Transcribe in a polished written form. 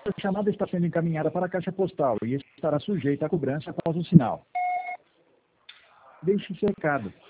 A chamada está sendo encaminhada para a caixa postal e estará sujeita à cobrança após o sinal. Deixe seu recado.